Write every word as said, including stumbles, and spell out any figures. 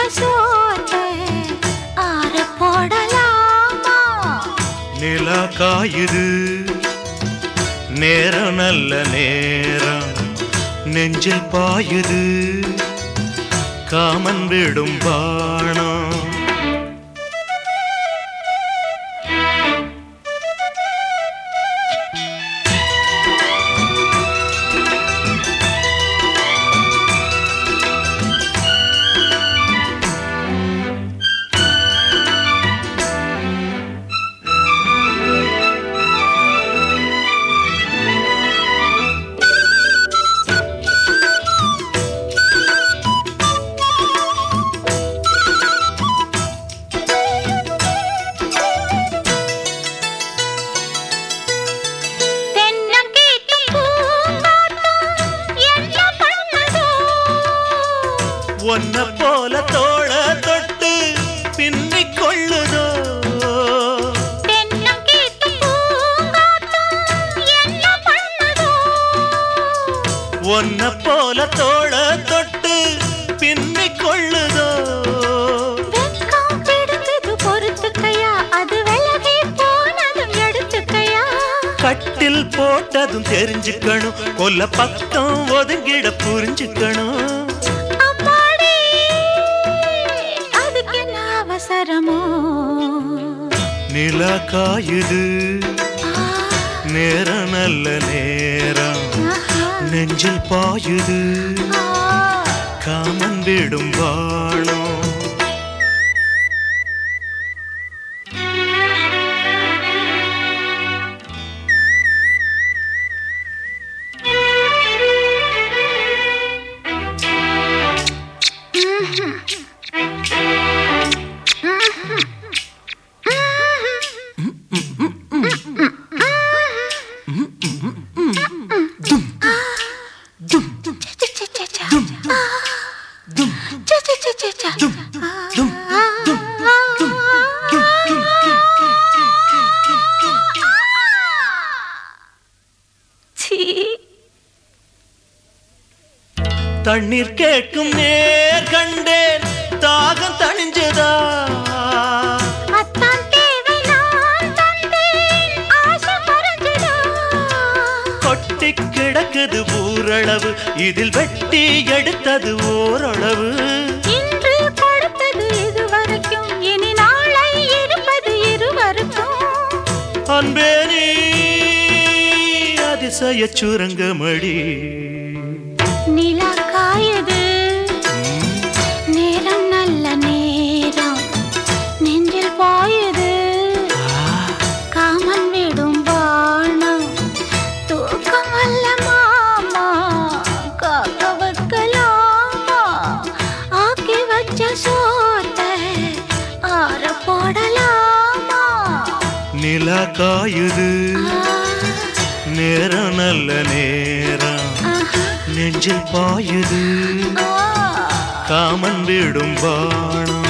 சோத்தை ஆற போடலாமா? நிலா காயுது நேரம் நல்ல நேரம் நெஞ்சில் பாயுது காமன் விடும் பாணம். ஒன்ன போல தோள தொட்டு பின்னிக் கொள்ளுதோ ஒன்ன போல தோள தொட்டு பின்னிக் கொள்ளுதோ. பொறுத்துக்கையா அது விலகி போனதும் எடுத்துக்கையா? கட்டில் போட்டதும் தெரிஞ்சுக்கணும் கொல்ல பக்கம் ஒதுங்கிட புரிஞ்சுக்கணும். நிலா காயுது நேரம் நல்ல நேரம் நெஞ்சில் பாயுது காமன் விடும் வாணம். தண்ணீர் கேட்கும் நேர் கண்டேன் தாகம் தணிஞ்சதா? கொட்டி கிடக்குது ஊரளவு இதில் வெட்டி எடுத்தது ஓரளவு. இன்று கொடுத்தது இதுவரைக்கும் இனி நாளை இருப்பது இருவருக்கும். அன்பே நீ அதிசய சுரங்கமடி. நிலா காயுது நேரம் நல்ல நேரம் நெஞ்சில் பாயுது காமன் விடும் பாணம். தூக்கம் அல்ல மாமா காக்க வைக்கலாமா? ஆக்கி வச்ச சோத்தை ஆற போடலாமா? நிலா காயுது நேரம் நல்ல நேரம் நெஞ்சில் பாயுது காமன் விடும் பாணம்.